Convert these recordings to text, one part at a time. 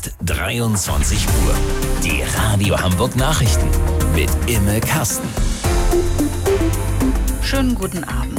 ist 23 Uhr. Die Radio Hamburg Nachrichten mit Imme Kasten. Schönen guten Abend.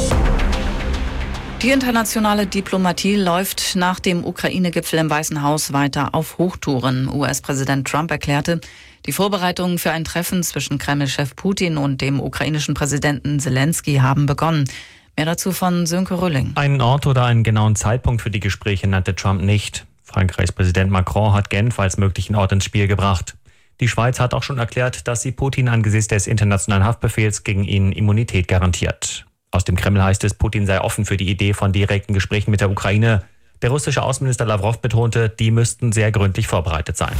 Die internationale Diplomatie läuft nach dem Ukraine-Gipfel im Weißen Haus weiter auf Hochtouren. US-Präsident Trump erklärte, die Vorbereitungen für ein Treffen zwischen Kreml-Chef Putin und dem ukrainischen Präsidenten Zelensky haben begonnen. Mehr dazu von Sönke Rülling. Einen Ort oder einen genauen Zeitpunkt für die Gespräche nannte Trump nicht. Frankreichs Präsident Macron hat Genf als möglichen Ort ins Spiel gebracht. Die Schweiz hat auch schon erklärt, dass sie Putin angesichts des internationalen Haftbefehls gegen ihn Immunität garantiert. Aus dem Kreml heißt es, Putin sei offen für die Idee von direkten Gesprächen mit der Ukraine. Der russische Außenminister Lavrov betonte, die müssten sehr gründlich vorbereitet sein.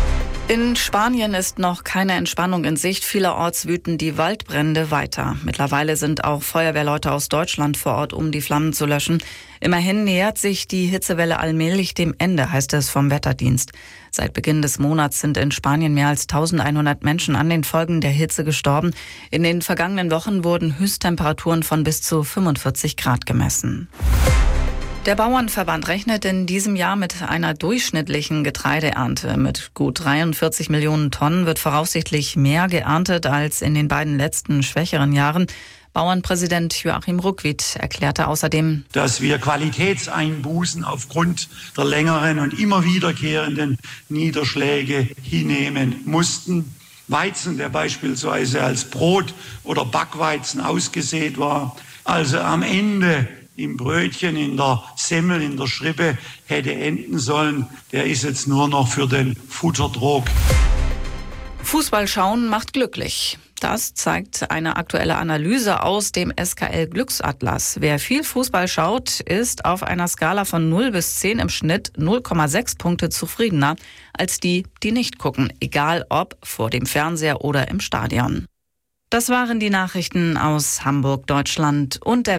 In Spanien ist noch keine Entspannung in Sicht. Vielerorts wüten die Waldbrände weiter. Mittlerweile sind auch Feuerwehrleute aus Deutschland vor Ort, um die Flammen zu löschen. Immerhin nähert sich die Hitzewelle allmählich dem Ende, heißt es vom Wetterdienst. Seit Beginn des Monats sind in Spanien mehr als 1100 Menschen an den Folgen der Hitze gestorben. In den vergangenen Wochen wurden Höchsttemperaturen von bis zu 45 Grad gemessen. Der Bauernverband rechnet in diesem Jahr mit einer durchschnittlichen Getreideernte. Mit gut 43 Millionen Tonnen wird voraussichtlich mehr geerntet als in den beiden letzten schwächeren Jahren. Bauernpräsident Joachim Ruckwied erklärte außerdem, dass wir Qualitätseinbußen aufgrund der längeren und immer wiederkehrenden Niederschläge hinnehmen mussten. Weizen, der beispielsweise als Brot- oder Backweizen ausgesät war, also am Ende im Brötchen, in der Semmel, in der Schrippe hätte enden sollen, der ist jetzt nur noch für den Futterdruck. Fußball schauen macht glücklich. Das zeigt eine aktuelle Analyse aus dem SKL Glücksatlas. Wer viel Fußball schaut, ist auf einer Skala von 0 bis 10 im Schnitt 0,6 Punkte zufriedener als die, die nicht gucken, egal ob vor dem Fernseher oder im Stadion. Das waren die Nachrichten aus Hamburg, Deutschland und der